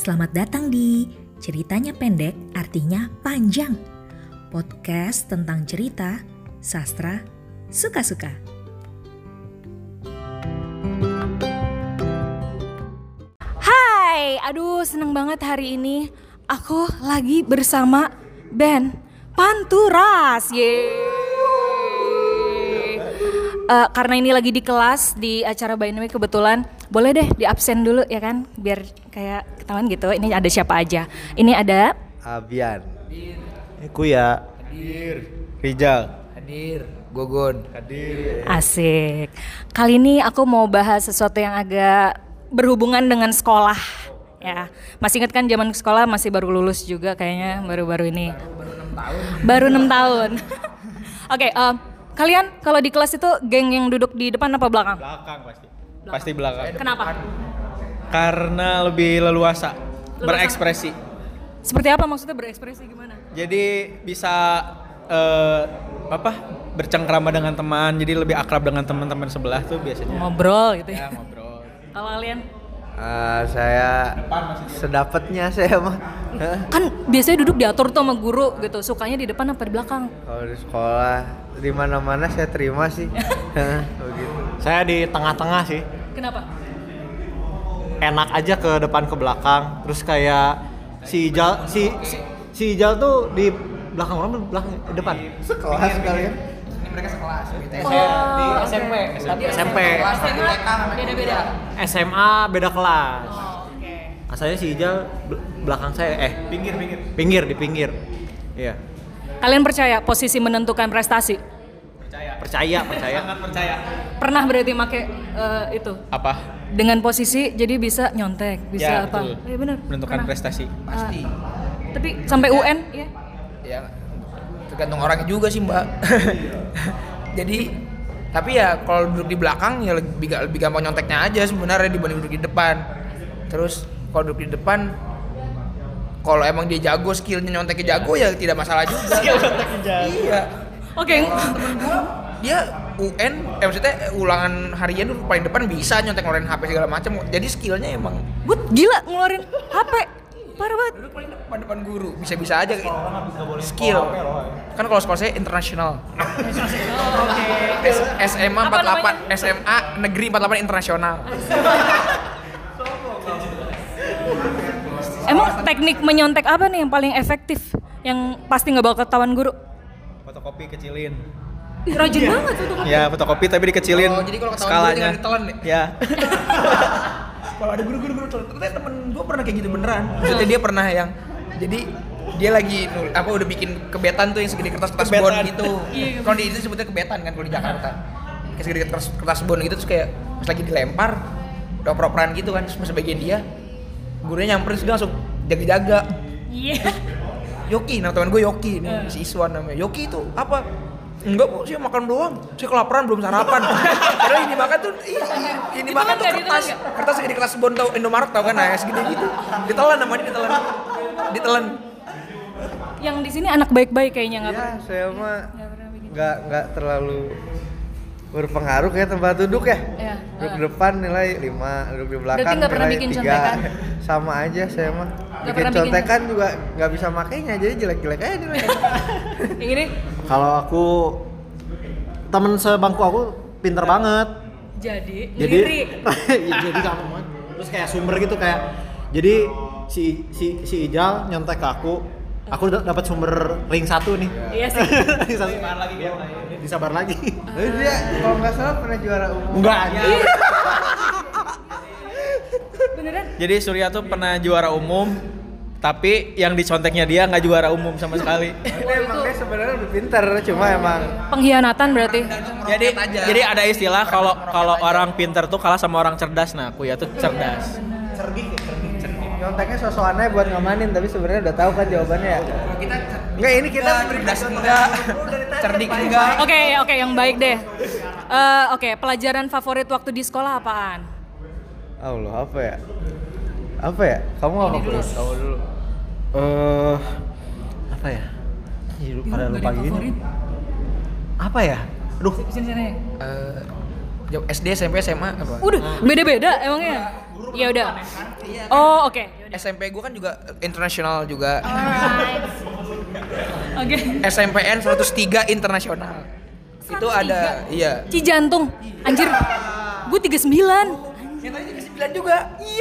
Selamat datang di Ceritanya Pendek Artinya Panjang, podcast tentang cerita, sastra, suka-suka. Hai, aduh seneng banget hari ini. Aku lagi bersama band Panturas. Karena ini lagi di kelas, di acara Bainami kebetulan, boleh deh di absen dulu ya kan, biar kayak ketahuan gitu. Ini ada siapa aja? Ini ada Abian, Kuya, Hadir, Rijal, hadir, Gogon, hadir. Asik. Kali ini aku mau bahas sesuatu yang agak berhubungan dengan sekolah. Ya, masih ingat kan zaman sekolah, masih baru lulus juga kayaknya baru-baru ini. Baru 6 tahun. Oke, kalian kalau di kelas itu geng yang duduk di depan apa belakang? belakang pasti. Pasti belakang. Kenapa? Karena lebih leluasa berekspresi. Seperti apa maksudnya berekspresi gimana? Jadi bisa bercengkrama dengan teman, jadi lebih akrab dengan teman-teman sebelah tuh biasanya. Ngobrol gitu ya. Ya, ngobrol. Kalau kalian? Saya sedapatnya saya mah. Kan biasanya duduk diatur tuh sama guru gitu, sukanya di depan apa di belakang? Kalau di sekolah di mana-mana saya terima sih. Begitu. Saya di tengah-tengah sih. Kenapa? Enak aja ke depan ke belakang. Terus kayak si Ijal tuh di belakang orang belakang depan. Sekelas kalian. Ini mereka sekelas. Di SMP. SMP. Beda-beda. SMA beda kelas. Oke. Asalnya si Ijal belakang saya pinggir di pinggir. Iya. Kalian percaya posisi menentukan prestasi? Percaya. Sangat percaya. Pernah berarti make itu? Apa? Dengan posisi jadi bisa nyontek, bisa Ya, apa? betul. Iya benar. Menentukan prestasi. Pasti. Tapi sampai UN ya? Ya, tergantung orangnya juga sih Mbak. Jadi, tapi ya kalau duduk di belakang ya lebih gampang nyonteknya aja sebenarnya dibanding duduk di depan. Terus kalau duduk di depan, kalau emang dia jago, skillnya nyonteknya jago ya tidak masalah juga. Skill nyonteknya jago. Iya. Oke. Dia UN, maksudnya ulangan harian tuh paling depan bisa nyontek ngeluarin HP segala macam. Jadi skillnya emang But gila ngeluarin HP. Parah banget. duduk paling depan guru bisa-bisa aja skill. Kan kalau sekolah saya internasional. SMA 48, SMA negeri 48 internasional. Emang teknik menyontek apa nih yang paling efektif? Yang pasti nggak bakal ketahuan guru? Fotokopi kecilin. Ih, rajin banget tuh. Ya, fotokopi tapi dikecilin. Oh, jadi kalau ketahuan skalanya. guru tinggal ditelan ya? Ya. Kalau ada guru-guru ternyata temen gue pernah kayak gitu beneran. Maksudnya dia pernah yang jadi dia lagi udah bikin kebetan tuh yang segede kertas Kebetan. bond gitu. Iya. Kalau di itu sebutnya kebetan kan kalau di Jakarta. Kayak segede kertas bond gitu terus kayak pas lagi dilempar udah oper-operan gitu kan terus masa bagian dia gurunya nyamperin terus dia langsung jaga-jaga. Iya. Yoki, nama teman gue Yoki nih, si Iswan namanya. Yoki itu apa? Enggak bu, saya makan doang. Saya kelaparan belum sarapan. Padahal ini makan tuh, ini Itu makan kan tuh nggak kertas, ditelan kertas segede kertas bon tau Indomaret tau kan, nah segede gitu. Ditelan namanya ditelan. Yang di sini anak baik-baik kayaknya nggak Ya, pernah. saya mah Nggak pernah bikin. nggak terlalu berpengaruh kayak tempat duduk ya. Iya. Duduk di depan nilai 5, duduk di belakang Berarti nggak pernah nilai bikin 3. contekan? Sama aja saya mah. Nggak Bikin pernah bikin contekan juga nggak bisa makainya, jadi jelek-jelek aja nilainya. Yang ini Kalau aku temen sebangku aku pinter banget. jadi Jadi ngiri. iya, jadi gampang banget. Terus kayak sumber gitu kayak jadi si Ijal nyontek ke aku dapat sumber ring 1 nih. Iya sih. Ring 1 lagi dia. Disabar lagi. Tapi dia kalau nggak salah pernah juara umum. Enggak aja. Beneran? Jadi Surya tuh pernah juara umum, tapi yang diconteknya dia nggak juara umum sama sekali. Ini emang dia sebenarnya lebih pintar, cuma emang Pengkhianatan berarti. Jadi ada istilah kalau orang pintar tuh kalah sama orang cerdas. Nah, aku ya tuh cerdas. nyonteknya sosokannya buat ngamanin, tapi sebenarnya udah tahu kan jawabannya ya. Kita Enggak, ini kita cerdas enggak, cerdik enggak. Oke, yang baik deh. Oke, pelajaran favorit waktu di sekolah apaan? Allah, apa ya? Apa ya? Kamu apa dulu? Tahu dulu. Apa ya? Pada lupa gini. Apa ya? Aduh, Sini. SD, SMP, SMA apa? Udah beda-beda emangnya. Ya udah. Oh oke. SMP gue kan juga internasional juga. Alright. Oke. SMPN 103 internasional. Itu ada, iya. Cijantung. Anjir. Gue 39. Yang tadi 39 juga.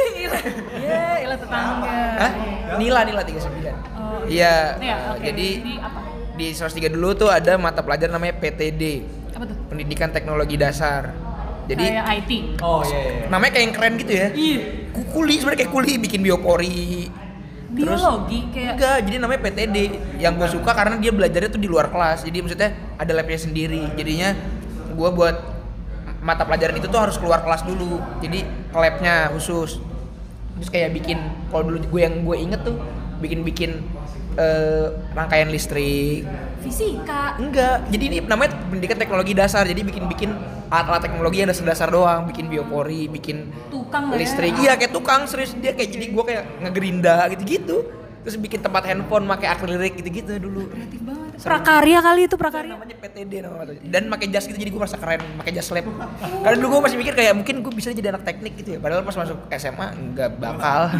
Iya, tetangga. Hah? Nila 39. Oh, Iya. Iya, oke. Jadi Di apa? di 103 dulu tuh ada mata pelajaran namanya PTD. Apa tuh? Pendidikan Teknologi Dasar. Jadi Kayak IT. Oh iya. namanya kayak yang keren gitu ya. Iya. Kuli sebenarnya kayak kuli bikin biopori. Biologi kayak Enggak, jadi namanya PTD. Yang gue suka karena dia belajarnya tuh di luar kelas. Jadi maksudnya ada labnya sendiri. Jadinya gue buat mata pelajaran itu tuh harus keluar kelas dulu. Jadi ke labnya khusus. Terus kayak bikin, kalau dulu gue inget tuh bikin rangkaian listrik. fisika. Enggak, jadi ini namanya pendidikan teknologi dasar. Jadi bikin alat-alat teknologi yang dasar-dasar doang, bikin biopori, bikin Tukang nggak ya? listrik. Iya, kayak tukang serius dia kayak jadi gue kayak ngegerinda gitu-gitu. Terus bikin tempat handphone pakai akrilik gitu-gitu dulu. Kreatif banget. Prakarya kali itu prakarya. Namanya PTD namanya. Dan pakai jas gitu jadi gue merasa keren, pakai jas lab. Karena dulu gue masih mikir kayak mungkin gue bisa jadi anak teknik gitu ya. Padahal pas masuk SMA nggak bakal.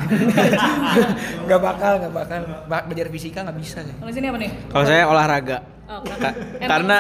nggak bakal. Belajar fisika nggak bisa. Kalau sini apa nih? Kalau saya olahraga. Oh, Karena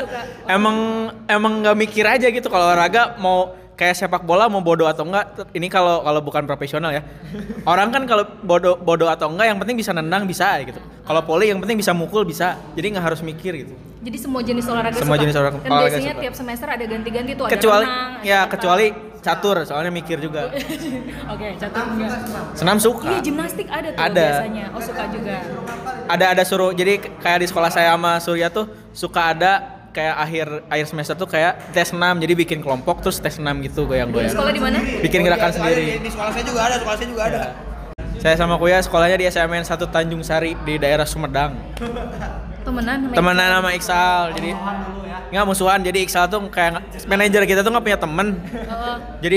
emang nggak mikir aja gitu kalau olahraga mau kayak sepak bola mau bodoh atau enggak. Ini kalau bukan profesional ya. Orang kan kalau bodoh atau enggak yang penting bisa nendang bisa gitu. Kalau voli yang penting bisa mukul bisa. Jadi nggak harus mikir gitu. Jadi semua jenis olahraga Semua suka? jenis olahraga Dan biasanya suka. tiap semester ada ganti-ganti tuh, Kecuali ada renang, ya ada kecuali catur soalnya mikir juga. Oke, catur enggak. Senam suka. Iya, gimnastik ada tuh Ada. biasanya. Oh, suka juga. Ada suruh jadi kayak di sekolah saya sama Surya tuh suka ada kayak akhir semester tuh kayak tes senam jadi bikin kelompok terus tes senam gitu goyang-goyang. Sekolah di mana? Bikin gerakan sendiri. Di sekolah saya juga ada. Saya sama Kuya sekolahnya di SMN 1 Tanjung Sari di daerah Sumedang. Temenan Temenan sama Iksal. Jadi nggak musuhan. Jadi Iksal tuh kayak manajer kita tuh nggak punya temen. Jadi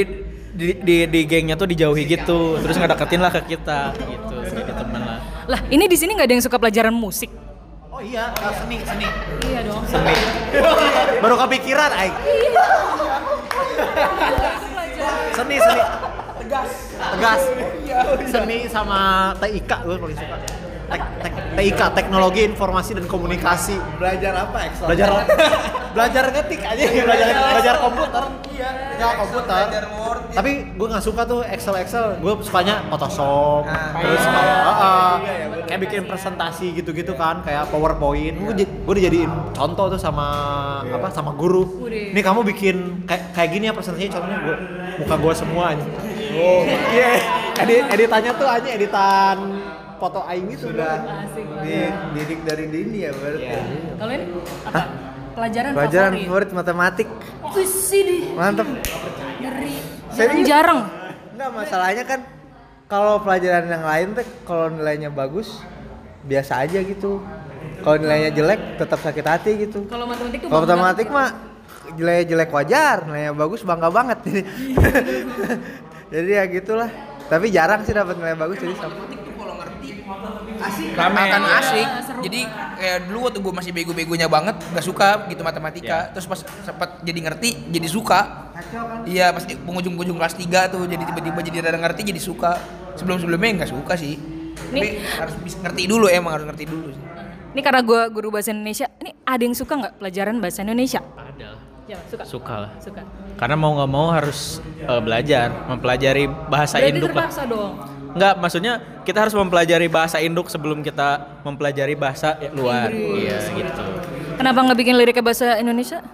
di gengnya tuh dijauhi gitu. Terus ngedeketin lah ke kita gitu. Jadi temen lah. Lah, ini di sini nggak ada yang suka pelajaran musik. Oh iya, seni. Iya dong. Seni. Baru kepikiran aing. Seni. Tegas. Seni sama TIK gue paling suka. TIK, Teknologi Informasi dan Komunikasi. Belajar apa Excel? Belajar ngetik aja, belajar komputer. Iya. Ya komputer. Tapi gue nggak suka tuh Excel. Gue sukanya Photoshop. Terus kayak bikin presentasi gitu kan, kayak PowerPoint. Gue dijadiin contoh tuh sama guru. Nih kamu bikin kayak gini ya presentasinya, contohnya muka gue semua aja. Oh iya. Editannya tuh aja editan foto aing gitu. Sudah Asik. didik dari dini ya berarti. Kalau ini apa? Pelajaran Pelajaran favorit. favorit matematik. Wih, sih deh. Mantep. Ngeri. Serius? Jarang. Enggak, masalahnya kan kalau pelajaran yang lain tuh kalau nilainya bagus biasa aja gitu. Kalau nilainya jelek tetap sakit hati gitu. Kalau matematik tuh Kalau bangga. matematik mah jelek wajar, nilainya bagus bangga banget. Jadi ya gitulah. Tapi jarang sih dapat nilai bagus jadi sama. Akan asik. Jadi kayak dulu waktu gue masih bego-begonya banget, gak suka gitu matematika. Terus pas sempat jadi ngerti, jadi suka. Iya, pas di penghujung kelas 3 tuh jadi tiba-tiba jadi rada ngerti, jadi suka. Sebelum-sebelumnya gak suka sih. Tapi harus bisa ngerti dulu, harus ngerti dulu sih. Ini karena gue guru bahasa Indonesia. Ini ada yang suka nggak pelajaran bahasa Indonesia? Ada. Ya, suka. Suka lah. Suka. Karena mau nggak mau harus belajar, mempelajari bahasa Berarti induk lah. terpaksa dong. Enggak, maksudnya kita harus mempelajari bahasa induk sebelum kita mempelajari bahasa luar. Iya gitu. Kenapa nggak bikin liriknya bahasa Indonesia?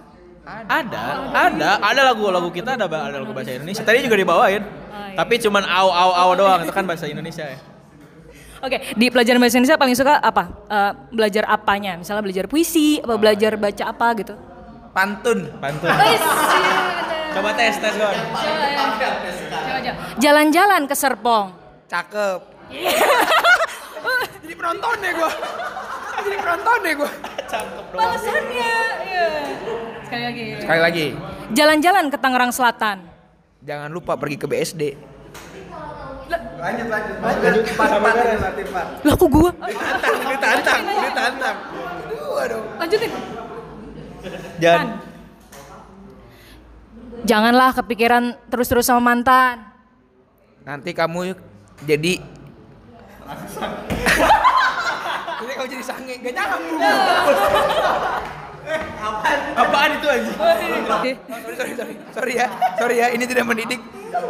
Ada lagu kita ada lagu bahasa Indonesia. Tadi juga dibawain. Tapi cuman au doang, itu kan bahasa Indonesia ya. Oke, di pelajaran bahasa Indonesia paling suka apa? Belajar apanya? Misalnya belajar puisi, apa belajar baca apa gitu? Pantun. Coba tes Gon. Coba. Jalan-jalan ke Serpong. Cakep. Jadi penonton deh gue. Cakep doang. Balasannya. Iya. Sekali lagi. Jalan-jalan ke Tangerang Selatan. Jangan lupa pergi ke BSD. Lanjut. Berarti 4. Lah kok gua? Ditantang. Lanjutin. Jangan Janganlah kepikiran terus-terus sama mantan. Nanti kamu jadi ini kamu jadi sange, gak nyambung. Apaan itu anjing? Sorry ya, ini tidak mendidik.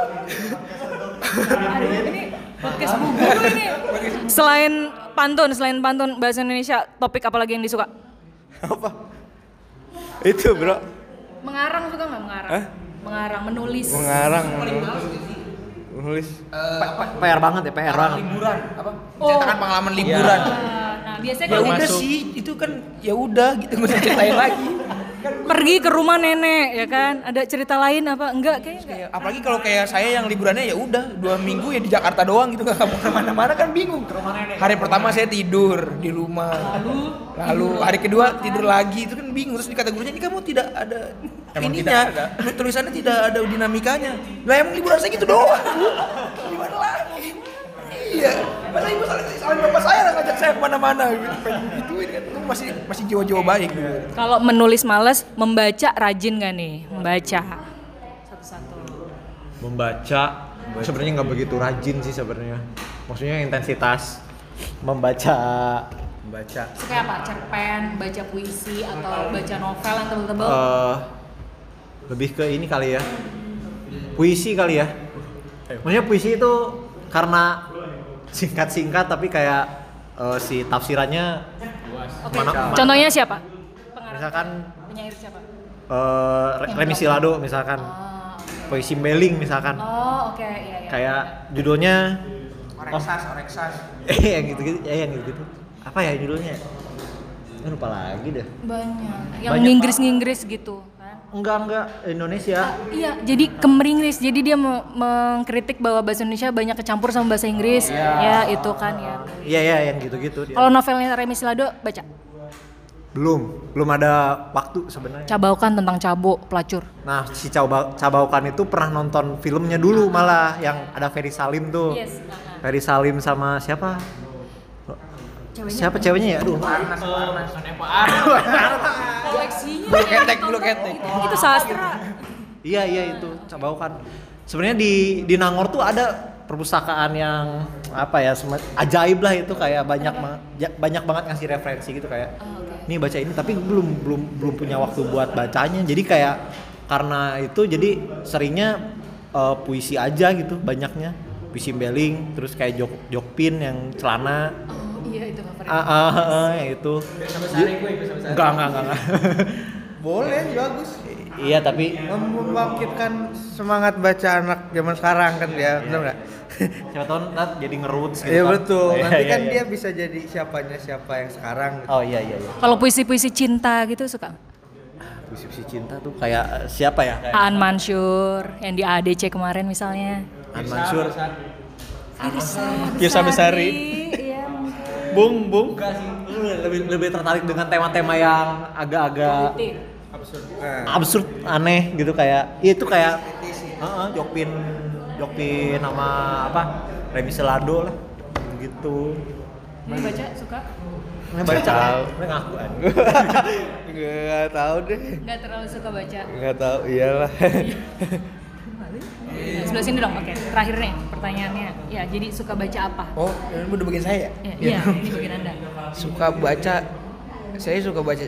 Ini podcast bubur ini. Selain pantun bahasa Indonesia, topik apa lagi yang disuka? Apa? Itu bro. Mengarang suka nggak mengarang? Mengarang, menulis. Menulis. PR banget ya, PR banget. Liburan apa? Menceritakan pengalaman liburan. Nah, biasanya Ya kalau udah sih, itu kan ya udah gitu nggak usah ceritain lagi. pergi ke rumah nenek ya kan, ada cerita lain apa? Enggak kayaknya. Enggak. Ya, apalagi kalau kayak saya yang liburannya ya udah 2 minggu ya di Jakarta doang gitu, nggak kemana-mana kan bingung. Hari pertama saya tidur di rumah, lalu hari kedua tidur lagi, itu kan bingung. Terus dikata gurunya, ini kamu tidak ada ininya, tulisannya tidak ada dinamikanya. Lah emang liburan saya gitu doang. Gimana lagi? Iya, masa ibu salin bapak saya lah ngajak saya kemana-mana gitu, pengen gituin kan, itu masih jiwa-jiwa baik gitu. Kalau menulis males, membaca rajin gak nih? Membaca. Membaca sebenarnya nggak begitu rajin sih sebenarnya. Maksudnya intensitas membaca. Suka apa? Cerpen, baca puisi, atau baca novel yang tebel-tebel? Lebih ke ini kali ya. Puisi kali ya. Maksudnya puisi itu karena singkat-singkat tapi kayak si tafsirannya Oke. Contohnya siapa? misalkan Penyair siapa? Remi Silado misalkan. Puisi Beling misalkan. Oh, oke, iya. Kayak judulnya Oreksas. yang gitu-gitu. Apa ya judulnya? Lupa lagi deh. Banyak. Yang Banyak, nginggris-nginggris gitu kan? Enggak Indonesia. Iya, jadi kemeringgris. Jadi dia mengkritik bahwa bahasa Indonesia banyak kecampur sama bahasa Inggris. Ya, itu kan ya. Iya yang gitu-gitu dia. Kalau novelnya Remi Silado baca? Belum ada waktu sebenarnya. Cabaukan tentang cabo, pelacur. Nah, si Cabaukan itu pernah nonton filmnya dulu malah yang ada Ferry Salim tuh. Yes. Ferry Salim sama siapa? Siapa ceweknya ya? Aduh. Koleksinya. Bulu ketek. Itu sastra. Iya itu Cabaukan. Sebenarnya di Nangor tuh ada perpustakaan yang apa ya ajaib lah itu, kayak banyak banget ngasih referensi gitu kayak nih baca ini, tapi belum punya waktu buat bacanya. Jadi kayak karena itu jadi seringnya puisi aja gitu banyaknya. Puisi Beling, terus kayak Jokpin yang celana. Iya itu favorit. Yang itu. Enggak. Boleh, bagus. Iya tapi Membangkitkan semangat baca anak zaman sekarang kan dia, benar nggak? siapa tahu ntar jadi ngeroots gitu Iya kan. betul. Nanti kan Iya. dia bisa jadi siapa yang sekarang. Gitu. Oh iya. Kalau puisi-puisi cinta gitu suka? Puisi cinta tuh kayak siapa ya? Kayak Aan Mansur yang di ADC kemarin misalnya. An Mansur. Firsa Besari. Iya mungkin. Bung. Lebih tertarik dengan tema-tema yang agak-agak absurd, aneh gitu, kayak itu kayak Jokpin sama apa? Remi Silado lah gitu. Mau baca suka? Baca, ngaku kan. Nggak tahu deh. Nggak terlalu suka baca. Nggak tahu, iyalah. Nah, sebelah sini dong. Oke, terakhir nih pertanyaannya. Ya, jadi suka baca apa? Oh, ini udah bagian saya. Iya, ini bagian Anda. Suka baca. Saya suka baca.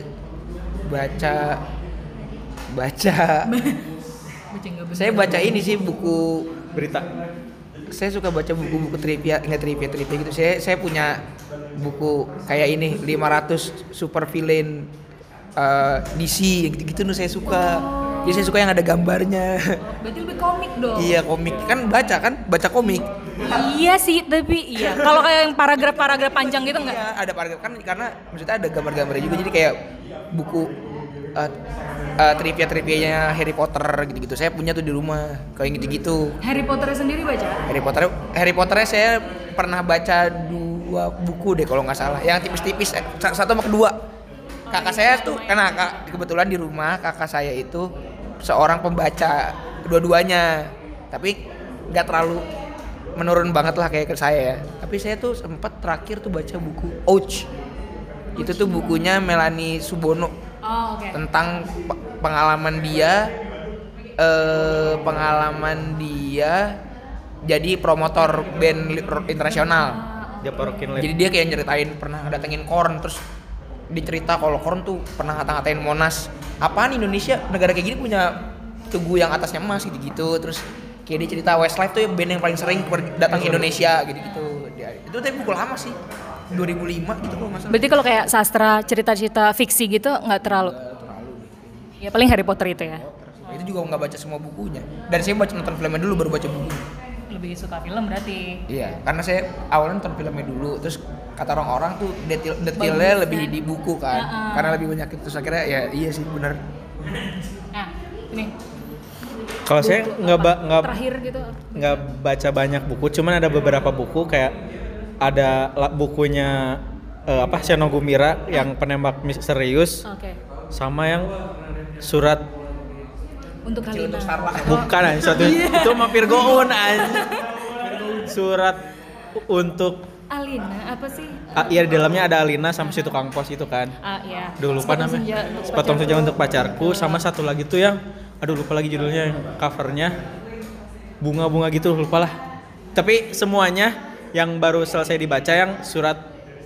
Saya baca ini sih buku Berita. Saya suka baca buku-buku trivia gitu. Saya punya buku kayak ini 500 super villain DC gitu saya suka. Jadi saya suka yang ada gambarnya. Berarti lebih komik dong. Iya, komik. Baca komik. Iya sih, tapi iya. Kalau kayak yang paragraf panjang gitu enggak? Iya, ada paragraf kan karena maksudnya ada gambar-gambarnya juga, jadi kayak buku trivia-trivianya Harry Potter gitu-gitu. Saya punya tuh di rumah, kayak gitu-gitu. Harry Potter sendiri baca? Harry Potter saya pernah baca 2 buku deh kalau nggak salah. Yang tipis-tipis, satu sama kedua. Kakak saya tuh, karena kebetulan di rumah kakak saya itu seorang pembaca dua-duanya. Tapi nggak terlalu menurun banget lah kayak ke saya ya. Tapi saya tuh sempat terakhir tuh baca buku Ouch. Itu tuh bukunya Melanie Subono. Oh, oke. Tentang pengalaman dia pengalaman dia jadi promotor band internasional. Dia porokin Jadi dia kayak nyeritain pernah datengin Korn, terus dicerita kalau Korn tuh pernah ngata-ngatain Monas. Apaan Indonesia negara kayak gini punya tugu yang atasnya emas gitu-gitu. Terus kayak dia cerita Westlife tuh band yang paling sering datang ke Indonesia gitu-gitu. Itu tapi buku lama sih. 2005 gitu kalau nggak salah. Berarti kalau kayak sastra cerita-cerita fiksi gitu nggak terlalu. Ya paling Harry Potter itu ya. Itu juga nggak baca semua bukunya. Dan saya nonton filmnya dulu baru baca bukunya. Lebih suka film berarti. Iya, karena saya awalnya nonton filmnya dulu, terus kata orang-orang tuh detailnya lebih di buku kan, karena lebih banyak itu. Terus akhirnya ya iya sih benar. Nah, ini Kalau saya terakhir gitu. nggak baca banyak buku, cuman ada beberapa buku kayak ada bukunya Seno Gumira yang penembak misterius, Oke. sama yang surat Untuk Kalina. bukan itu mah Virgoun surat untuk Alina apa sih? iya di dalamnya ada Alina sama si tukang pos itu kan. Iya. Aduh lupa namanya. Sepotong senja untuk pacarku, sama satu lagi tuh yang lupa lagi judulnya, yang covernya bunga-bunga gitu, lupa lah. Tapi semuanya yang baru selesai dibaca yang surat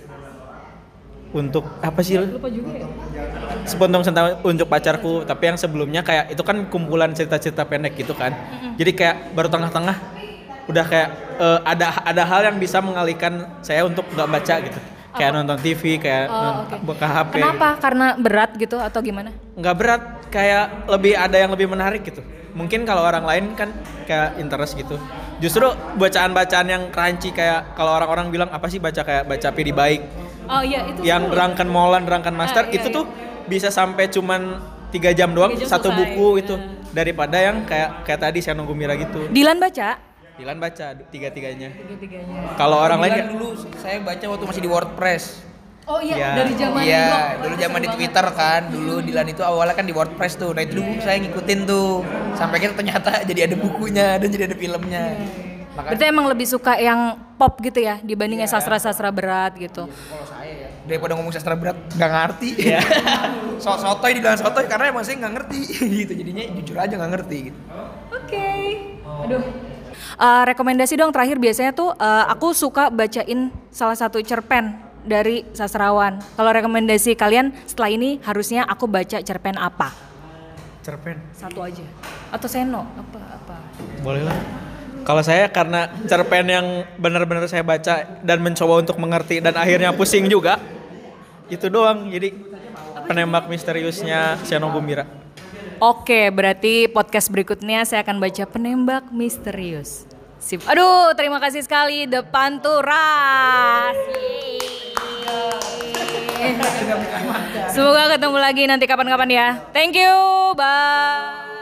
untuk apa sih? Lupa juga ya. Sepotong senja untuk pacarku, tapi yang sebelumnya kayak itu kan kumpulan cerita-cerita pendek gitu kan. Jadi kayak baru tengah-tengah udah kayak ada hal yang bisa mengalihkan saya untuk nggak baca gitu. Kayak nonton TV, kayak buka HP. Kenapa? Karena berat gitu atau gimana? Nggak berat, kayak ada yang lebih menarik gitu. Mungkin kalau orang lain kan kayak interest gitu. Justru bacaan-bacaan yang crunchy kayak kalau orang-orang bilang apa sih baca Pidi Baik. Oh iya itu. Yang Rangkan Molan, Rangkan Master itu tuh bisa sampai cuman 3 jam doang 3 jam satu selesai. buku itu. Daripada yang kayak tadi Seno Gumira gitu. Dilan baca? Dilan baca tiga-tiganya. Tiga-tiganya. Kalau orang lain Dilan dulu saya baca waktu masih di WordPress. Oh iya, Iya. dari zaman Iya, blog. dulu zaman di Twitter kan, dulu Dilan itu awalnya kan di WordPress tuh. Nah itu dulu saya ngikutin tuh, sampai kan ternyata jadi ada bukunya dan jadi ada filmnya. Berarti emang lebih suka yang pop gitu ya dibanding yang sastra-sastra berat gitu. Kalau saya ya, daripada ngomong sastra berat nggak ngerti. Sotoy dibilang sotoy karena emang saya nggak ngerti gitu. Jadinya jujur aja nggak ngerti gitu. Oke. Aduh. Rekomendasi dong terakhir biasanya tuh aku suka bacain salah satu cerpen dari sastrawan. Kalau rekomendasi kalian setelah ini harusnya aku baca cerpen apa? cerpen. Satu aja. Atau Seno apa? Boleh lah. Kalau saya karena cerpen yang benar-benar saya baca dan mencoba untuk mengerti dan akhirnya pusing juga, itu doang. Jadi penembak misteriusnya Seno Gumira. Oke, berarti podcast berikutnya saya akan baca Penembak Misterius. Sip. Aduh, terima kasih sekali The Panturas. Semoga ketemu lagi nanti kapan-kapan ya. Thank you. Bye.